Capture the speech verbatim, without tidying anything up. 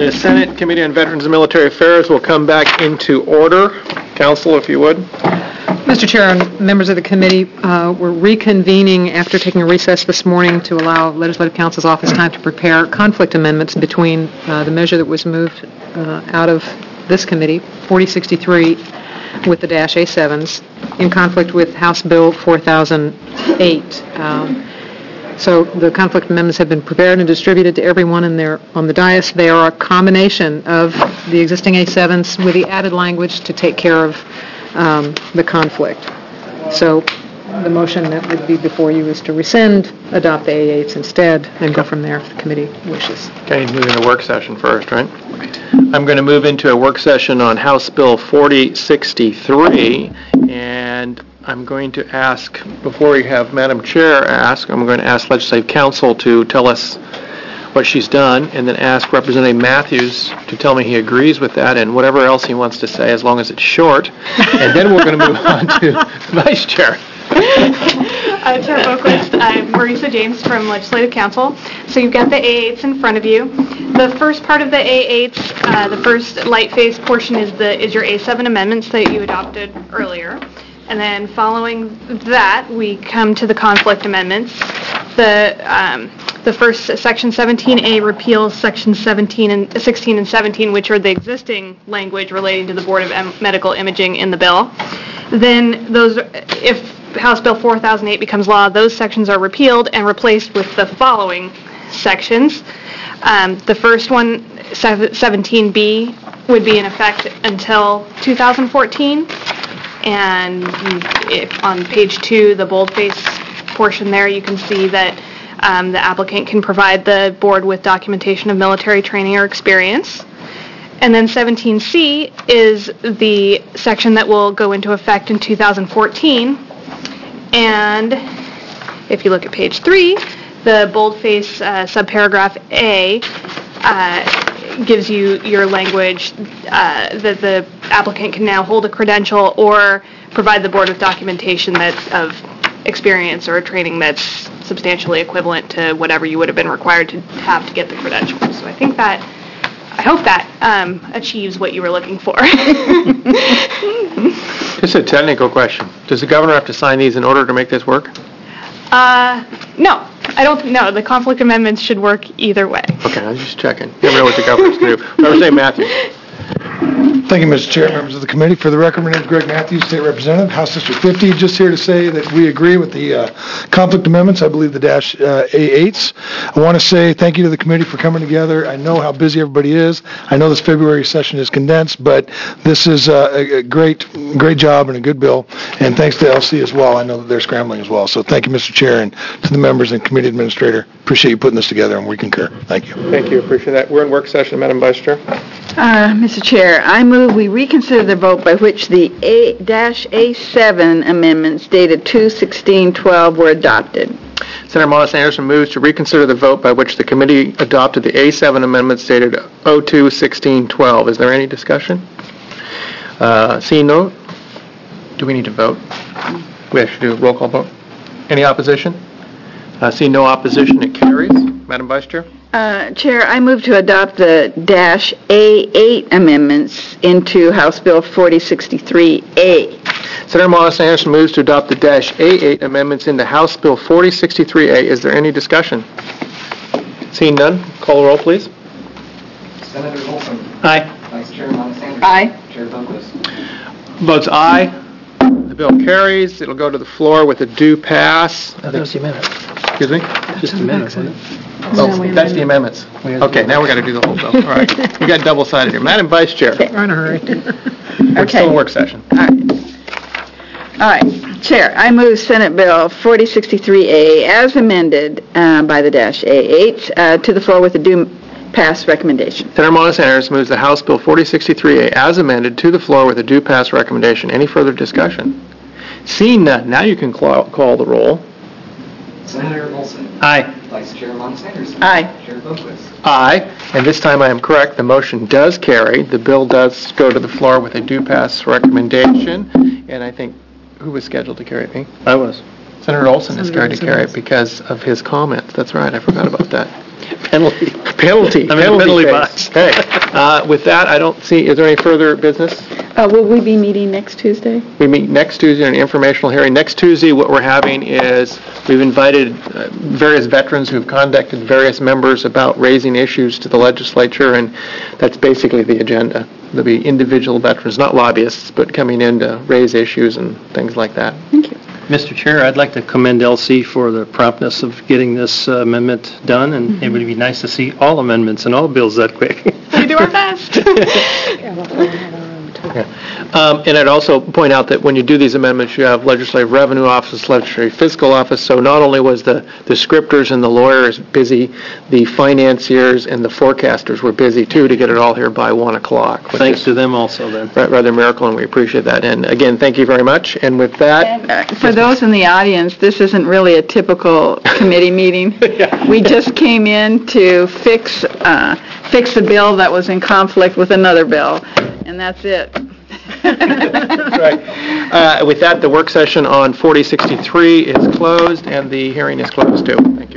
The Senate Committee on Veterans and Military Affairs will come back into order. Council, if you would. Mister Chair and members of the committee, uh, we're reconvening after taking a recess this morning to allow Legislative Counsel's office time to prepare conflict amendments between uh, the measure that was moved uh, out of this committee, forty sixty-three, with the dash A sevens, in conflict with House Bill four thousand eight. Um, So the conflict amendments have been prepared and distributed to everyone in there on the dais. They are a combination of the existing A sevens with the added language to take care of um, the conflict. So the motion that would be before you is to rescind, adopt the A eights instead, and go from there if the committee wishes. Okay, move into work session first, right? I'm going to move into a work session on House Bill forty sixty-three, and I'm going to ask, before we have Madam Chair ask, I'm going to ask Legislative Counsel to tell us what she's done, and then ask Representative Matthews to tell me he agrees with that, and whatever else he wants to say, as long as it's short. And then we're going to move on to Vice Chair. Uh, Chair Boquist, I'm Marisa James from Legislative Counsel. So you've got the A eights in front of you. The first part of the A eights, uh, the first light phase portion is the is your A seven amendments that you adopted earlier. And then following that, we come to the conflict amendments. The um, the first, Section seventeen A, repeals Section seventeen and sixteen and seventeen, which are the existing language relating to the Board of M- Medical Imaging in the bill. Then those, if House Bill four thousand eight becomes law, those sections are repealed and replaced with the following sections. Um, the first one, seventeen B, would be in effect until two thousand fourteen. And if on page two, the boldface portion there, you can see that um, the applicant can provide the board with documentation of military training or experience. And then seventeen C is the section that will go into effect in two thousand fourteen. And if you look at page three, the boldface uh, subparagraph A uh, gives you your language uh, that the applicant can now hold a credential or provide the board with documentation that of experience or training that's substantially equivalent to whatever you would have been required to have to get the credential. So I think that, I hope that um, achieves what you were looking for. Just a technical question. Does the governor have to sign these in order to make this work? Uh, no. I don't think, no, the conflict amendments should work either way. Okay, I'm just checking. You never know what the governor's going to do. Representative Matthews. Thank you, Mister Chair, members of the committee. For the record, my name is Greg Matthews, State Representative, House District fifty. Just here to say that we agree with the uh, conflict amendments, I believe the dash uh, A eights. I want to say thank you to the committee for coming together. I know how busy everybody is. I know this February session is condensed, but this is uh, a, a great, great job and a good bill. And thanks to L C as well. I know that they're scrambling as well. So thank you, Mister Chair, and to the members and committee administrator. Appreciate you putting this together, and we concur. Thank you. Thank you. Appreciate that. We're in work session, Madam Vice Chair. Uh, Mister Chair, I move we reconsider the vote by which the A seven amendments dated two sixteen twelve were adopted. Senator Monis Anderson moves to reconsider the vote by which the committee adopted the A seven amendments dated oh two sixteen twelve. Is there any discussion? Uh, seeing no, do we need to vote? We have to do a roll call vote. Any opposition? Uh, seeing no opposition, it carries. Madam Vice Chair? Uh, Chair, I move to adopt the dash A eight amendments into House Bill forty sixty-three A. Senator Monis Anderson moves to adopt the dash A eight amendments into House Bill forty sixty-three A. Is there any discussion? Seeing none, call the roll, please. Senator Olson. Aye. Vice Chair Monis Anderson. Aye. Chair Boquist. Votes aye. The bill carries. It'll go to the floor with a due pass. That was the amendment. Excuse me? Just a minute, wasn't it? Oh, that's the amendments. Okay, now we got to do the whole bill. All right. We got double-sided here. Madam Vice Chair. We're in a hurry. We're still in work session. All right. All right. Chair, I move Senate Bill forty sixty-three A as amended uh, by the dash A eight uh, to the floor with a due pass recommendation. Senator Monis Anderson moves the House Bill forty sixty-three A as amended to the floor with a due pass recommendation. Any further discussion? Seeing none, now you can call, call the roll. Senator Olson. Aye. Vice Chair Monis Anderson. Aye. Chair Boquist. Aye. And this time I am correct. The motion does carry. The bill does go to the floor with a due pass recommendation. And I think, who was scheduled to carry it? Me? I was. Senator Olson is Senator carried to Olson carry is. it because of his comments. That's right. I forgot about that. penalty. Penalty. I'm in the penalty phase. box. Okay. Uh, With that, I don't see, is there any further business? Uh, Will we be meeting next Tuesday? We meet next Tuesday in an informational hearing. Next Tuesday, what we're having is, we've invited uh, various veterans who've contacted various members about raising issues to the legislature, and that's basically the agenda. There'll be individual veterans, not lobbyists, but coming in to raise issues and things like that. Thank you. Mister Chair, I'd like to commend L C for the promptness of getting this uh, amendment done, and it would be nice to see all amendments and all bills that quick. We do our best. Um, And I'd also point out that when you do these amendments, you have Legislative Revenue Office, Legislative Fiscal Office, so not only was the the scripters and the lawyers busy, the financiers and the forecasters were busy too to get it all here by one o'clock. which Thanks is to them also, then. ra- rather a miracle, and we appreciate that. And again, thank you very much. And with that, And uh, for those in the audience, this isn't really a typical committee meeting. We just came in to fix, uh, fix a bill that was in conflict with another bill, and that's it. right. Uh, with that, the work session on forty sixty-three is closed, and the hearing is closed too. Thank you.